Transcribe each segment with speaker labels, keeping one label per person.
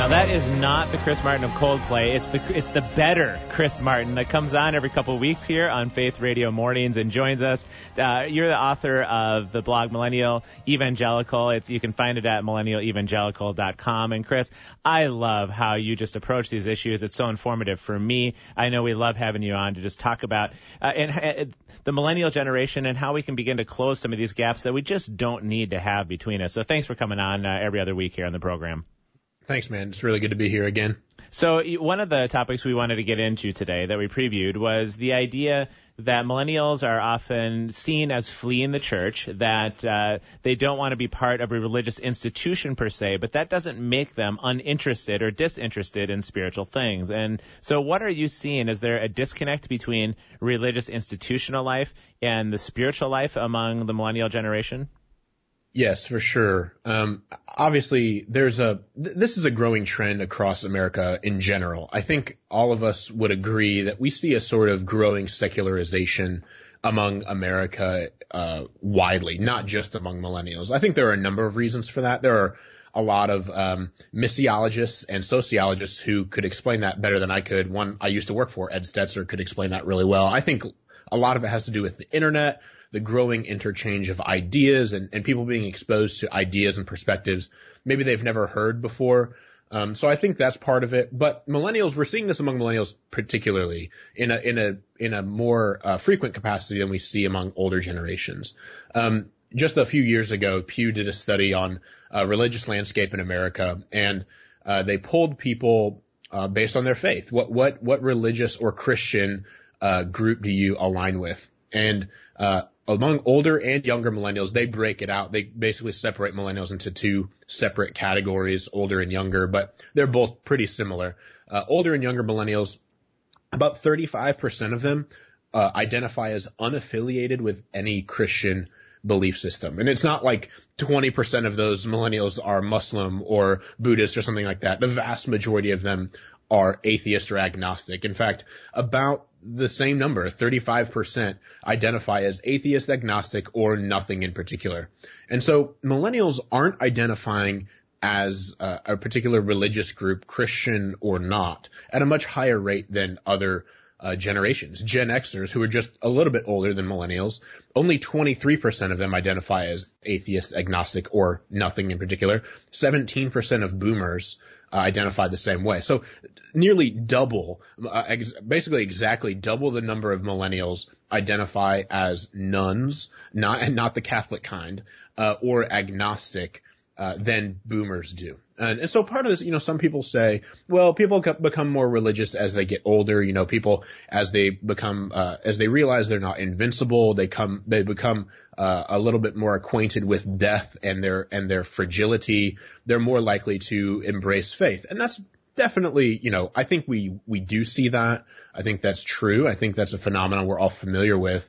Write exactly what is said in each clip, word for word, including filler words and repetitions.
Speaker 1: That is not the Chris Martin of Coldplay. It's the it's the better Chris Martin that comes on every couple of weeks here on Faith Radio Mornings and joins us. Uh, you're the author of the blog Millennial Evangelical. It's, you can find it at millennial evangelical dot com. And Chris, I love how you just approach these issues. It's so informative for me. I know we love having you on to just talk about uh, and, uh, the millennial generation and how we can begin to close some of these gaps that we just don't need to have between us. So thanks for coming on uh, every other week here on the program.
Speaker 2: Thanks, man. It's really good to be here again.
Speaker 1: So one of the topics we wanted to get into today that we previewed was the idea that millennials are often seen as fleeing the church, that uh, they don't want to be part of a religious institution per se, but that doesn't make them uninterested or disinterested in spiritual things. And so what are you seeing? Is there a disconnect between religious institutional life and the spiritual life among the millennial generation?
Speaker 2: Yes, for sure. Um, obviously, there's a th- this is a growing trend across America in general. I think all of us would agree that we see a sort of growing secularization among America uh, widely, not just among millennials. I think there are a number of reasons for that. There are a lot of um, missiologists and sociologists who could explain that better than I could. One I used to work for, Ed Stetzer, could explain that really well. I think a lot of it has to do with the internet, the growing interchange of ideas and, and people being exposed to ideas and perspectives maybe they've never heard before. Um, so I think that's part of it. But millennials, we're seeing this among millennials particularly in a in a in a more uh, frequent capacity than we see among older generations. Um, just a few years ago, Pew did a study on uh, religious landscape in America, and uh, they polled people uh, based on their faith. What what what religious or Christian uh, group do you align with? And uh, among older and younger millennials, they break it out. They basically separate millennials into two separate categories, older and younger, but they're both pretty similar. Uh, older and younger millennials, about thirty-five percent of them uh, identify as unaffiliated with any Christian belief system. And it's not like twenty percent of those millennials are Muslim or Buddhist or something like that. The vast majority of them are atheist or agnostic. In fact, about the same number, thirty-five percent, identify as atheist, agnostic, or nothing in particular. And so millennials aren't identifying as uh, a particular religious group, Christian or not, at a much higher rate than other uh, generations. Gen Xers, who are just a little bit older than millennials, only twenty-three percent of them identify as atheist, agnostic, or nothing in particular. seventeen percent of boomers Uh, identify the same way. So nearly double, uh, ex- basically exactly double the number of millennials identify as nuns, not and not the Catholic kind, uh, or agnostic uh, than boomers do. And, and so part of this, you know, some people say, well, people co- become more religious as they get older. You know, people as they become, uh, as they realize they're not invincible, they come, they become uh, a little bit more acquainted with death and their and their fragility. They're more likely to embrace faith, and that's definitely, you know, I think we we do see that. I think that's true. I think that's a phenomenon we're all familiar with,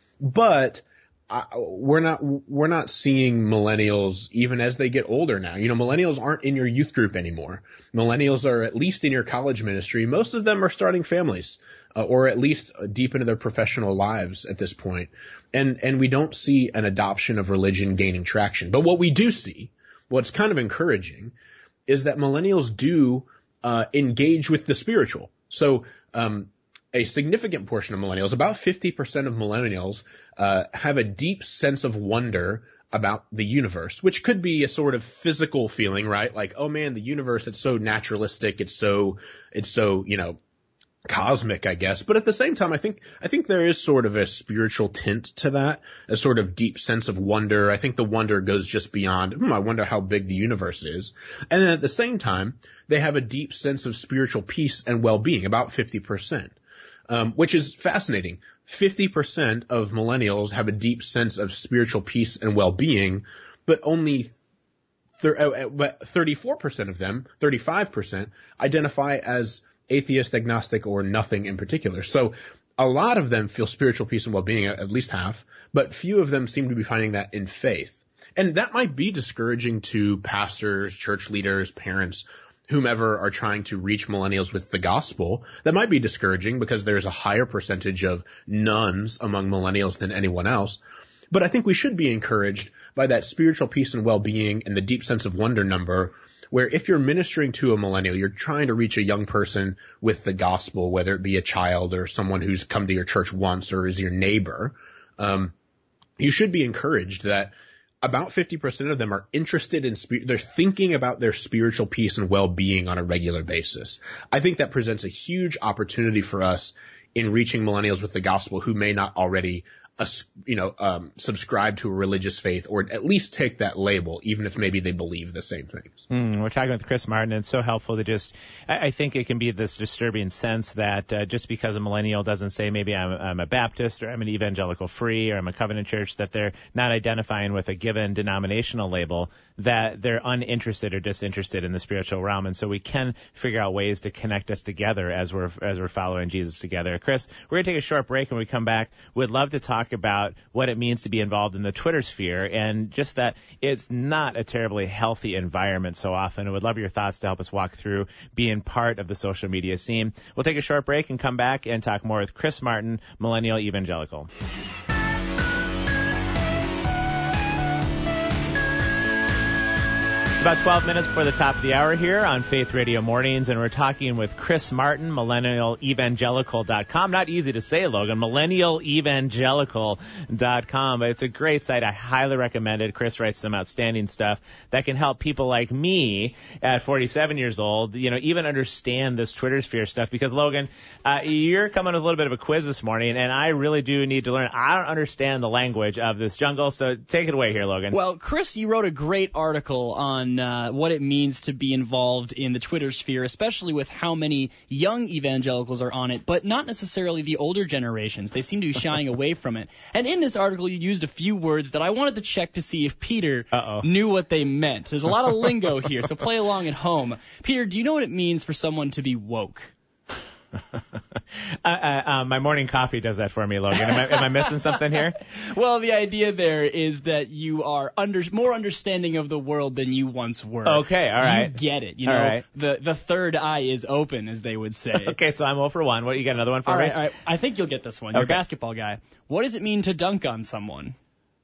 Speaker 2: but I, we're not we're not seeing millennials even as they get older now. You know, millennials aren't in your youth group anymore. Millennials are at least in your college ministry. Most of them are starting families, uh, or at least deep into their professional lives at this point. And and we don't see an adoption of religion gaining traction. But what we do see, what's kind of encouraging, is that millennials do uh, engage with the spiritual. So um, a significant portion of millennials, about fifty percent of millennials, uh, have a deep sense of wonder about the universe, which could be a sort of physical feeling, right? Like, oh man, the universe, it's so naturalistic, it's so, it's so, you know, cosmic, I guess. But at the same time, I think, I think there is sort of a spiritual tint to that, a sort of deep sense of wonder. I think the wonder goes just beyond, hmm, I wonder how big the universe is. And then at the same time, they have a deep sense of spiritual peace and well-being, about fifty percent. Um, which is fascinating. fifty percent of millennials have a deep sense of spiritual peace and well-being, but only thirty-four percent of them, thirty-five percent, identify as atheist, agnostic, or nothing in particular. So a lot of them feel spiritual peace and well-being, at least half, but few of them seem to be finding that in faith. And that might be discouraging to pastors, church leaders, parents, whomever are trying to reach millennials with the gospel. That might be discouraging because there's a higher percentage of nuns among millennials than anyone else. But I think we should be encouraged by that spiritual peace and well-being and the deep sense of wonder number, where if you're ministering to a millennial, you're trying to reach a young person with the gospel, whether it be a child or someone who's come to your church once or is your neighbor, um, you should be encouraged that about fifty percent of them are interested in, spe- they're thinking about their spiritual peace and well-being on a regular basis. I think that presents a huge opportunity for us in reaching millennials with the gospel who may not already Uh, you know, um, subscribe to a religious faith, or at least take that label, even if maybe they believe the same things.
Speaker 1: Mm, we're talking with Chris Martin, and it's so helpful to just, I, I think it can be this disturbing sense that uh, just because a millennial doesn't say maybe I'm, I'm a Baptist or I'm an evangelical free or I'm a covenant church, that they're not identifying with a given denominational label, that they're uninterested or disinterested in the spiritual realm. And so we can figure out ways to connect us together as we're, as we're following Jesus together. Chris, we're going to take a short break, and when we come back, we'd love to talk about what it means to be involved in the Twitter sphere, and just that it's not a terribly healthy environment so often. I would love your thoughts to help us walk through being part of the social media scene. We'll take a short break and come back and talk more with Chris Martin, Millennial Evangelical. About twelve minutes before the top of the hour here on Faith Radio Mornings, and we're talking with Chris Martin, millennial evangelical dot com. Not easy to say, Logan, millennial evangelical dot com. But it's a great site. I highly recommend it. Chris writes some outstanding stuff that can help people like me at forty-seven years old, you know, even understand this Twitter sphere stuff. Because, Logan, uh, you're coming with a little bit of a quiz this morning, and I really do need to learn. I don't understand the language of this jungle, so take it away here, Logan.
Speaker 3: Well, Chris, you wrote a great article on Uh, what it means to be involved in the Twitter sphere, especially with how many young evangelicals are on it, but not necessarily the older generations. They seem to be shying away from it. And in this article, you used a few words that I wanted to check to see if Peter
Speaker 1: Uh-oh.
Speaker 3: knew what they meant. There's a lot of lingo here, so play along at home. Peter, do you know what it means for someone to be woke?
Speaker 1: uh, uh, uh, my morning coffee does that for me, Logan. Am I, am I missing something here?
Speaker 3: Well, the idea there is that you are under, more understanding of the world than you once were.
Speaker 1: Okay, all right.
Speaker 3: You get it. You know,
Speaker 1: all right.
Speaker 3: the the third eye is open, as they would say.
Speaker 1: Okay, so I'm zero for one. What, you got another one for
Speaker 3: all
Speaker 1: me?
Speaker 3: Right, all right. I think you'll get this one. You're
Speaker 1: okay.
Speaker 3: a basketball guy. What does it mean to dunk on someone?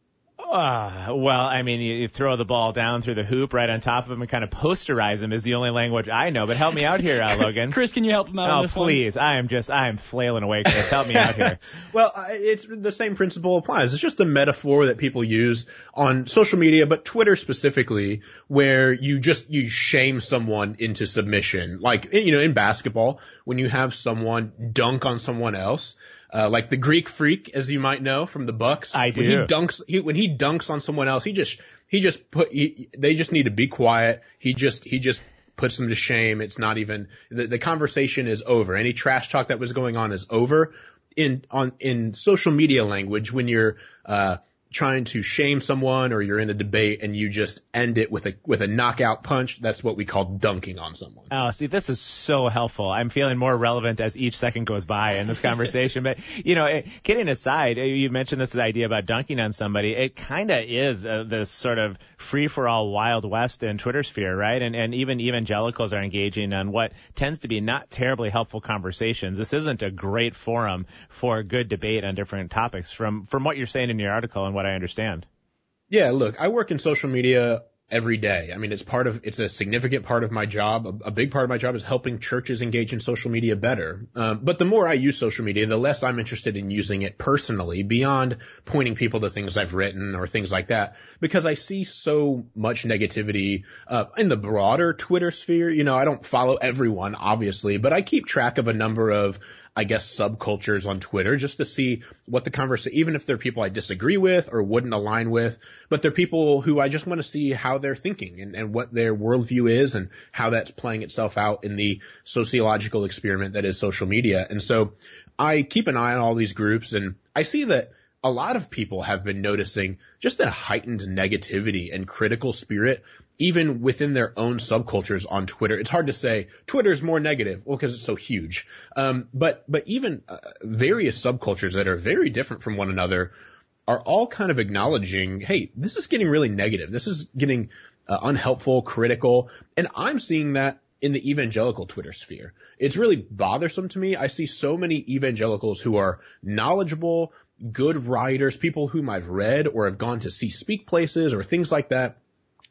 Speaker 1: Uh, well, I mean, you, you throw the ball down through the hoop right on top of him and kind of posterize him is the only language I know. But help me out here, uh, Logan.
Speaker 3: Chris, can you help him out
Speaker 1: oh,
Speaker 3: on this
Speaker 1: please.
Speaker 3: one?
Speaker 1: I am just, I am flailing away, Chris. Help me out here.
Speaker 2: Well, uh, it's the same principle applies. It's just a metaphor that people use on social media, but Twitter specifically, where you just, you shame someone into submission. Like, you know, in basketball, when you have someone dunk on someone else, Uh, like the Greek Freak, as you might know from the Bucks.
Speaker 1: I do.
Speaker 2: When he dunks, he, when he dunks on someone else, he just, he just put, he, they just need to be quiet. He just, he just puts them to shame. It's not even, the, the conversation is over. Any trash talk that was going on is over. In, on, in social media language, when you're, uh, trying to shame someone or you're in a debate and you just end it with a with a knockout punch, that's what we call dunking on someone.
Speaker 1: Oh, see, this is so helpful. I'm feeling more relevant as each second goes by in this conversation. But, you know, it, kidding aside, you mentioned this idea about dunking on somebody. It kind of is uh, this sort of free-for-all Wild West in Twitter sphere, right? And, and even evangelicals are engaging on what tends to be not terribly helpful conversations. This isn't a great forum for good debate on different topics from, from what you're saying in your article and what I understand.
Speaker 2: Yeah, look, I work in social media every day. I mean, it's part of, it's a significant part of my job. A, a big part of my job is helping churches engage in social media better. Um, but the more I use social media, the less I'm interested in using it personally beyond pointing people to things I've written or things like that, because I see so much negativity, uh, in the broader Twitter sphere. You know, I don't follow everyone, obviously, but I keep track of a number of, I guess, subcultures on Twitter just to see what the conversation, even if they're people I disagree with or wouldn't align with, but they're people who I just want to see how they're thinking and, and what their worldview is and how that's playing itself out in the sociological experiment that is social media. And so I keep an eye on all these groups, and I see that a lot of people have been noticing just a heightened negativity and critical spirit, even within their own subcultures on Twitter. It's hard to say Twitter is more negative, well, because it's so huge. Um, but, but even uh, various subcultures that are very different from one another are all kind of acknowledging, hey, this is getting really negative. This is getting uh, unhelpful, critical. And I'm seeing that in the evangelical Twitter sphere. It's really bothersome to me. I see so many evangelicals who are knowledgeable, good writers, people whom I've read or have gone to see speak places or things like that.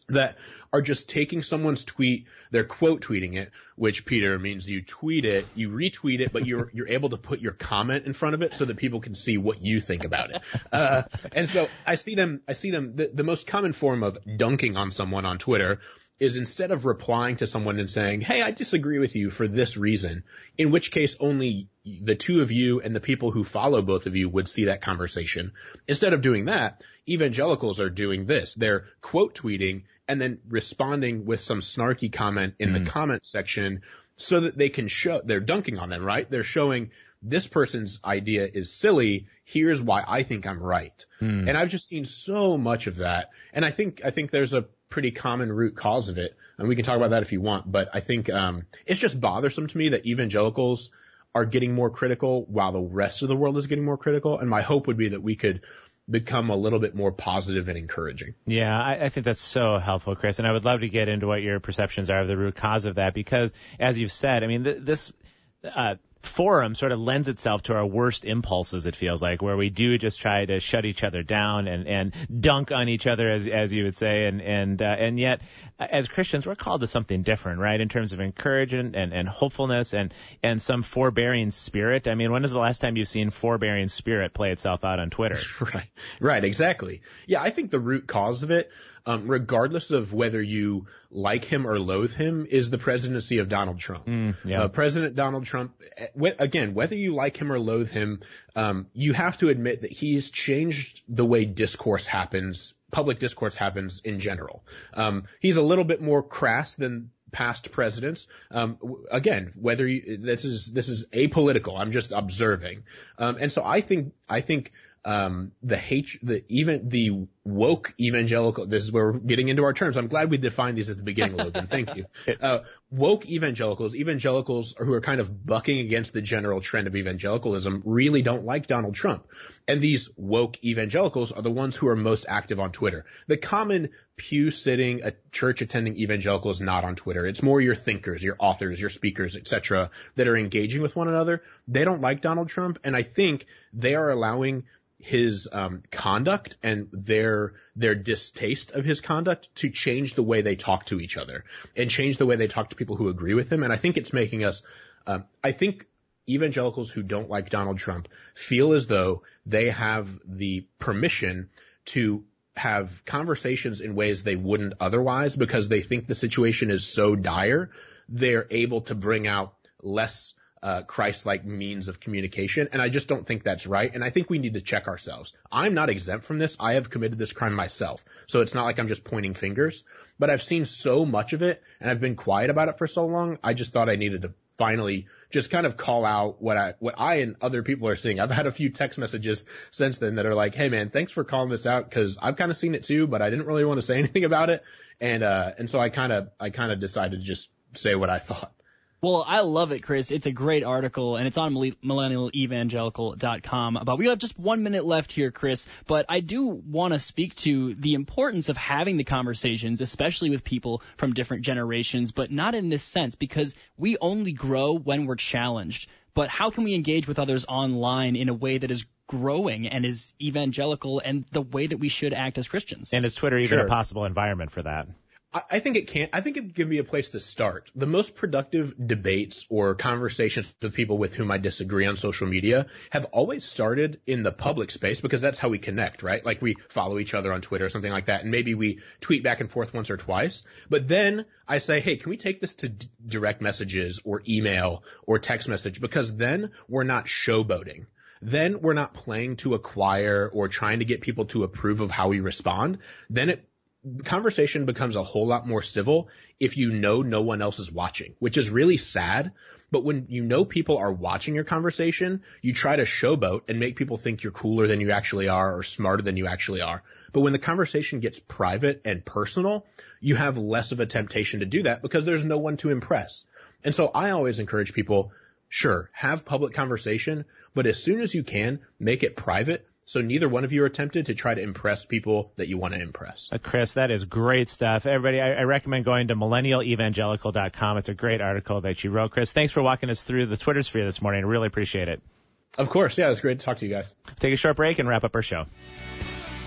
Speaker 2: that are just taking someone's tweet, they're quote tweeting it, which, Peter, means you tweet it, you retweet it, but you're you're able to put your comment in front of it so that people can see what you think about it. Uh, and so I see them, I see them, the, the most common form of dunking on someone on Twitter is instead of replying to someone and saying, hey, I disagree with you for this reason, in which case only the two of you and the people who follow both of you would see that conversation. Instead of doing that, evangelicals are doing this. They're quote tweeting and then responding with some snarky comment in mm. the comment section so that they can show, they're dunking on them, right? They're showing this person's idea is silly. Here's why I think I'm right. Mm. And I've just seen so much of that. And I think, I think there's a pretty common root cause of it. And we can talk about that if you want, but I think, um, it's just bothersome to me that evangelicals are getting more critical while the rest of the world is getting more critical. And my hope would be that we could become a little bit more positive and encouraging.
Speaker 1: Yeah, I, I think that's so helpful, Chris. And I would love to get into what your perceptions are of the root cause of that, because as you've said, I mean, th- this, uh, forum sort of lends itself to our worst impulses, it feels like, where we do just try to shut each other down and, and dunk on each other, as as you would say, and and uh, and yet as Christians we're called to something different, right, in terms of encouragement and, and hopefulness and and some forbearing spirit. I mean, when is the last time you've seen forbearing spirit play itself out on Twitter?
Speaker 2: Right, right, exactly. Yeah, I think the root cause of it, Um, regardless of whether you like him or loathe him, is the presidency of Donald Trump. Mm, yeah. uh, President Donald Trump, w- again, whether you like him or loathe him, um, you have to admit that he's changed the way discourse happens, public discourse happens in general. Um, he's a little bit more crass than past presidents. Um, w- again, whether you, this is this is apolitical, I'm just observing. Um, and so I think I think. Um, the hate, the even the woke evangelical. This is where we're getting into our terms. I'm glad we defined these at the beginning, Logan. Thank you. Uh, woke evangelicals, evangelicals who are kind of bucking against the general trend of evangelicalism, really don't like Donald Trump. And these woke evangelicals are the ones who are most active on Twitter. The common pew sitting, a church attending evangelical is not on Twitter. It's more your thinkers, your authors, your speakers, et cetera, that are engaging with one another. They don't like Donald Trump, and I think they are allowing his um, conduct and their their distaste of his conduct to change the way they talk to each other and change the way they talk to people who agree with him. And I think it's making us um, – I think evangelicals who don't like Donald Trump feel as though they have the permission to have conversations in ways they wouldn't otherwise because they think the situation is so dire, they're able to bring out less – Uh, Christ-like means of communication, and I just don't think that's right, and I think we need to check ourselves. I'm not exempt from this. I have committed this crime myself, so it's not like I'm just pointing fingers, but I've seen so much of it, and I've been quiet about it for so long, I just thought I needed to finally just kind of call out what I what I and other people are seeing. I've had a few text messages since then that are like, hey, man, thanks for calling this out, because I've kind of seen it too, but I didn't really want to say anything about it, and uh, and so I kind of I kind of decided to just say what I thought.
Speaker 3: Well, I love it, Chris. It's a great article, and it's on millennial evangelical dot com. But we have just one minute left here, Chris. But I do want to speak to the importance of having the conversations, especially with people from different generations, but not in this sense, because we only grow when we're challenged. But how can we engage with others online in a way that is growing and is evangelical and the way that we should act as Christians?
Speaker 1: And is Twitter even
Speaker 2: Sure.
Speaker 1: a possible environment for that?
Speaker 2: I think it can. I think it can be a place to start. The most productive debates or conversations with people with whom I disagree on social media have always started in the public space, because that's how we connect, right? Like we follow each other on Twitter or something like that, and maybe we tweet back and forth once or twice. But then I say, hey, can we take this to d- direct messages or email or text message? Because then we're not showboating. Then we're not playing to acquire or trying to get people to approve of how we respond. Then it conversation becomes a whole lot more civil if you know no one else is watching, which is really sad. But when you know people are watching your conversation, you try to showboat and make people think you're cooler than you actually are or smarter than you actually are. But when the conversation gets private and personal, you have less of a temptation to do that because there's no one to impress. And so I always encourage people, sure, have public conversation, but as soon as you can, make it private. So neither one of you are tempted to try to impress people that you want to impress.
Speaker 1: Uh, Chris, that is great stuff. Everybody, I, I recommend going to millennial evangelical dot com. It's a great article that you wrote. Chris, thanks for walking us through the Twitter sphere this morning. I really appreciate it.
Speaker 2: Of course. Yeah, it was great to talk to you guys.
Speaker 1: Take a short break and wrap up our show.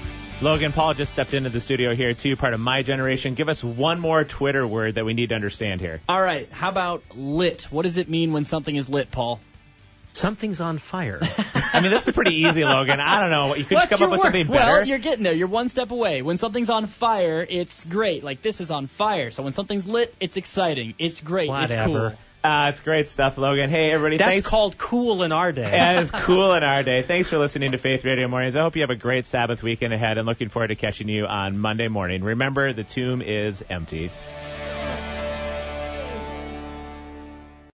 Speaker 1: Logan Paul just stepped into the studio here, too, part of my generation. Give us one more Twitter word that we need to understand here.
Speaker 3: All right. How about lit? What does it mean when something is lit, Paul?
Speaker 4: Something's on fire.
Speaker 1: I mean, this is pretty easy, Logan. I don't know. You could
Speaker 3: What's
Speaker 1: come up with
Speaker 3: word?
Speaker 1: something better.
Speaker 3: Well, you're getting there. You're one step away. When something's on fire, it's great. Like, this is on fire. So when something's lit, it's exciting. It's great.
Speaker 4: Whatever.
Speaker 3: It's cool.
Speaker 1: Uh, it's great stuff, Logan. Hey, everybody.
Speaker 4: That's
Speaker 1: thanks.
Speaker 4: called cool in our day.
Speaker 1: Yeah, it's cool in our day. Thanks for listening to Faith Radio Mornings. I hope you have a great Sabbath weekend ahead and looking forward to catching you on Monday morning. Remember, the tomb is empty.